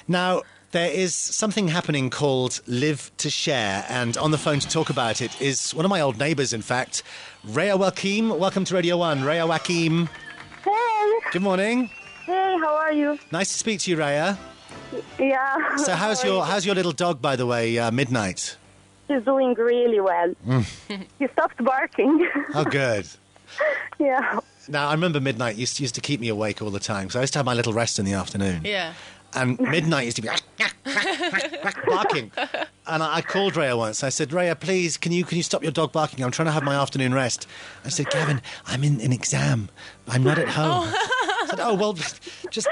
Now, there is something happening called Live to Share, and on the phone to talk about it is one of my old neighbours, in fact, Raya Wakim. Welcome to Radio 1. Raya Wakim. Hey. Good morning. Hey, how are you? Nice to speak to you, Raya. Yeah. So how's your little dog, by the way, Midnight? He's doing really well. He stopped barking. Oh, good. Yeah. Now, I remember Midnight used to keep me awake all the time, so I used to have my little rest in the afternoon. Yeah. And Midnight used to be barking. And I called Raya once. I said, Raya, please, can you stop your dog barking? I'm trying to have my afternoon rest. I said, Gavin, I'm in an exam. I'm not at home. I said, oh, well, just...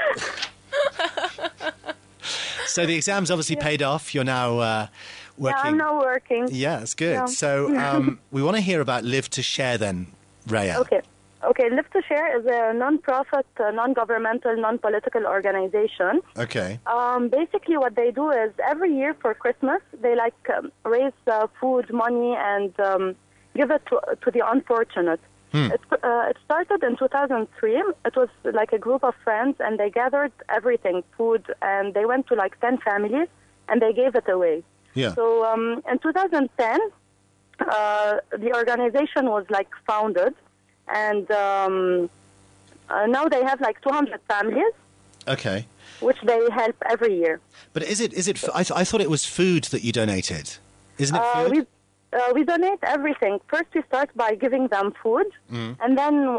So the exam's obviously paid off. You're now working. Yeah, I'm now working. Yeah, that's good. Yeah. So we want to hear about Live to Share then, Raya. Okay, Live to Share is a non-profit, non-governmental, non-political organization. Okay. Basically, what they do is every year for Christmas, they raise food, money, and give it to the unfortunate. It started in 2003. It was like a group of friends, and they gathered everything, food, and they went to 10 families, and they gave it away. Yeah. So in 2010, the organization was founded. And now they have 200 families. Okay. Which they help every year. But is it? I thought it was food that you donated. Isn't it food? We donate everything. First, we start by giving them food, and then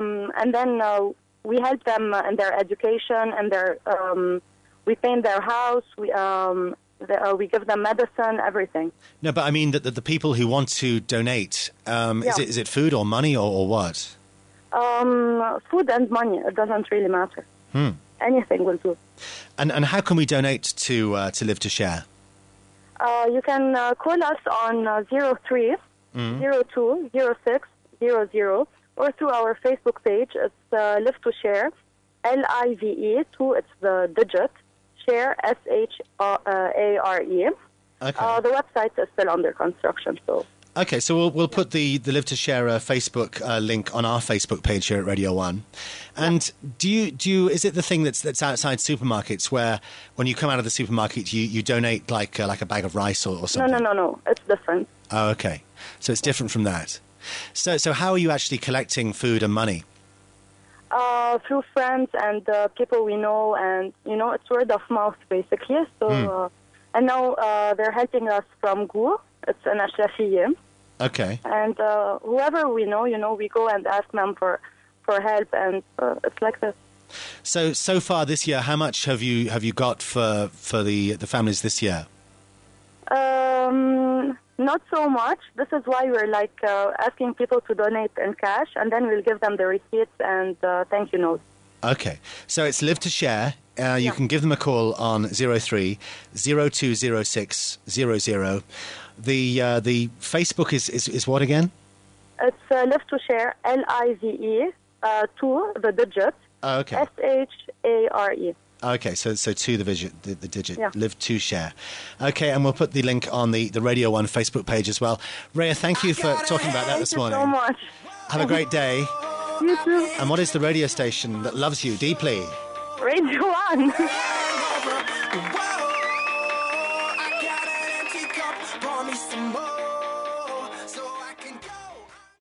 we help them in their education and we paint their house. We give them medicine, everything. No, but I mean that the people who want to donate, is it food or money or what? Food and money. It doesn't really matter. Anything will do. And how can we donate to Live to Share? You can call us on 03 02 06 00 or through our Facebook page. It's Live to Share, LIVE, 2, it's the digit, Share, SHARE. Okay. The website is still under construction, so... Okay, so we'll put the Live to Share Facebook link on our Facebook page here at Radio 1. And do you is it the thing that's outside supermarkets where when you come out of the supermarket you donate like a bag of rice or something? No. It's different. Oh, okay. So it's different from that. So how are you actually collecting food and money? Through friends and people we know, and it's word of mouth basically. So and now they're helping us from GU. It's an Ashrafiyya. Okay. And whoever we know, we go and ask them for help, and it's like this. So far this year, how much have you got for the families this year? Not so much. This is why we're asking people to donate in cash, and then we'll give them the receipts and thank you notes. Okay. So it's Live to Share. You can give them a call on 03 0206 00. The Facebook is what again? It's Live to Share, LIVE, 2, the digit, SHARE. Okay, so to the digit, yeah. Live to Share. Okay, and we'll put the link on the Radio 1 Facebook page as well. Raya, thank you for talking about that this morning. Thank you so much. Have a great day. You too. And what is the radio station that loves you deeply? Radio 1.